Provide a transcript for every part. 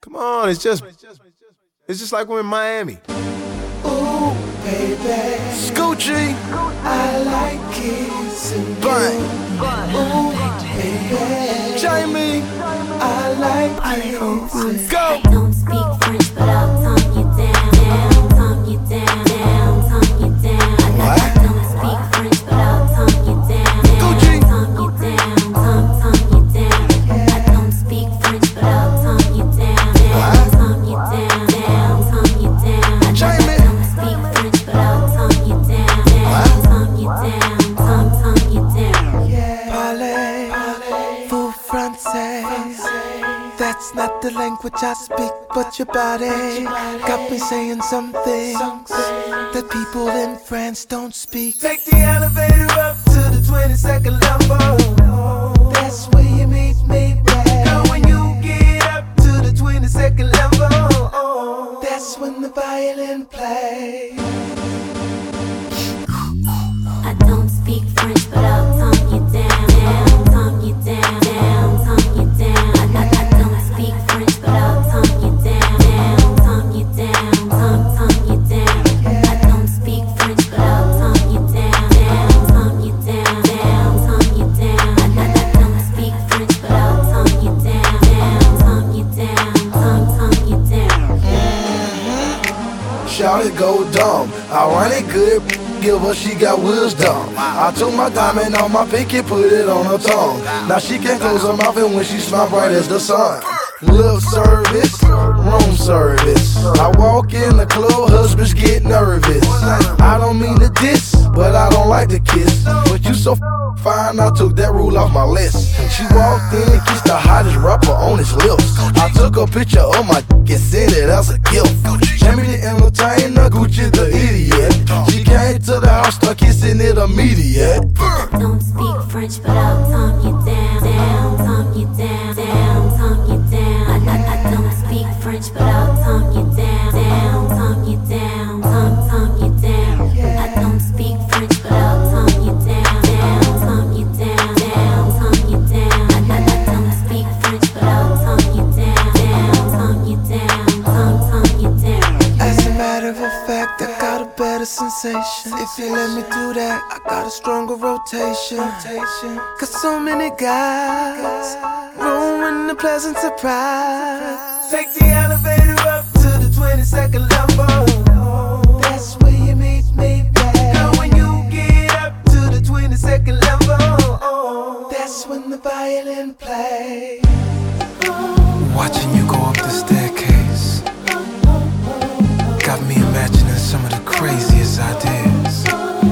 Come on, it's just like we're in Miami. Ooh, baby, Scoochie, I like kissing you. Bang, Ooh, baby, Jamie, I like kissing. go. Don't speak French, but I'll tongue you down, tongue you down, tongue you down. I don't speak French, but I'll tongue you down, Gucci. tongue you down, tongue you down. I don't speak French, but I'll tongue you down, tongue you down, tongue you down. Jamie. I don't speak French, but I'll tongue you down, tongue you down, tongue you down. Parlez, vous français. That's not the language I speak, but your body got me saying some things that people in France don't speak. Take the elevator up to the 22nd level. That's where you meet me, babe. Girl, when you get up to the 22nd level, that's when the violin plays. I don't speak French, but I'll tongue you down, tongue you down, tongue you down. I don't speak French, but I'll tongue you down, tongue you down, tongue you down. I don't speak French, but I'll tongue you down, tongue you down, tongue you down. I don't speak French, but I'll tongue you down, tongue you down, tongue you down. Shout it go dumb, I run it good, give her she got wisdom. I took my diamond on my pinky, put it on her tongue. Now she can't close her mouth and when she smile bright as the sun. Lip service, room service. I walk in the club, husbands get nervous. I don't mean to diss, but I don't like to kiss. But you so fine, I took that rule off my list. She walked in, kissed the hottest rapper on his lips. I took a picture of my dick and sent it as a gift. Jamie the entertainer, Gucci the idiot. She came to the house, start kissing it immediate. I don't speak French, but I'll tongue you down, tongue you down, tongue you down. I don't speak French, but I'll tongue you down, tongue you down, tongue you down. I don't speak French, but I'll tongue you down, tongue you down, tongue you down. I don't speak French, but I'll tongue you down, tongue you down, tongue you down. As a matter of fact, I got a better sensation. If you let me do that, I got a stronger rotation. Cause so many guys ruin the pleasant surprise. Take the elevator up to the 22nd level. That's where you meet me, babe. Girl, when you get up to the 22nd level, that's when the violin plays. Watching you go up the staircase got me imagining some of the craziest ideas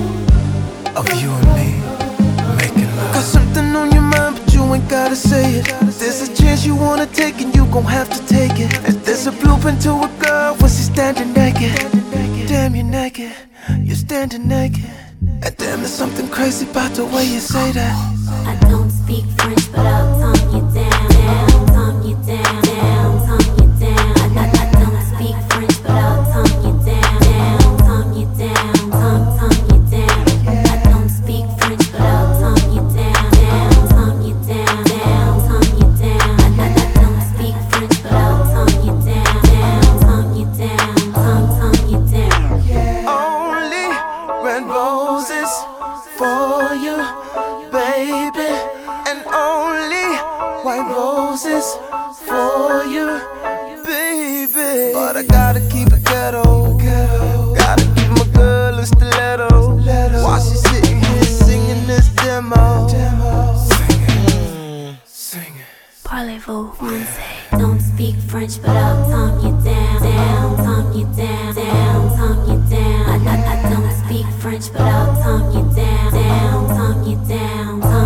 of you and me making love. Got something on your mind, but you ain't gotta say it. There's a chance you wanna take and you gon' have to take it. If there's a blueprint to a girl when she's standing naked, damn you're naked, you're standing naked. And damn there's something crazy about the way you say that. I don't speak French, but I'll tongue you down, tongue you down, tongue you down. I don't speak French, but I'll tongue you down, tongue you down, tongue you down. I don't speak French, but I'll tongue you down, tongue you down, tongue you down. I don't speak French, but I'll tongue you down, tongue you down, tongue you down. Only red roses for you, baby, and only white roses for you, baby. But I gotta keep it ghetto, gotta keep my girl in stiletto while she's sitting here singing this demo. Singing. Parlez-vous français? Don't speak French, but I'll tongue you down, tongue you down, tongue you down. I don't speak French, but I'll tongue you down, tongue you down,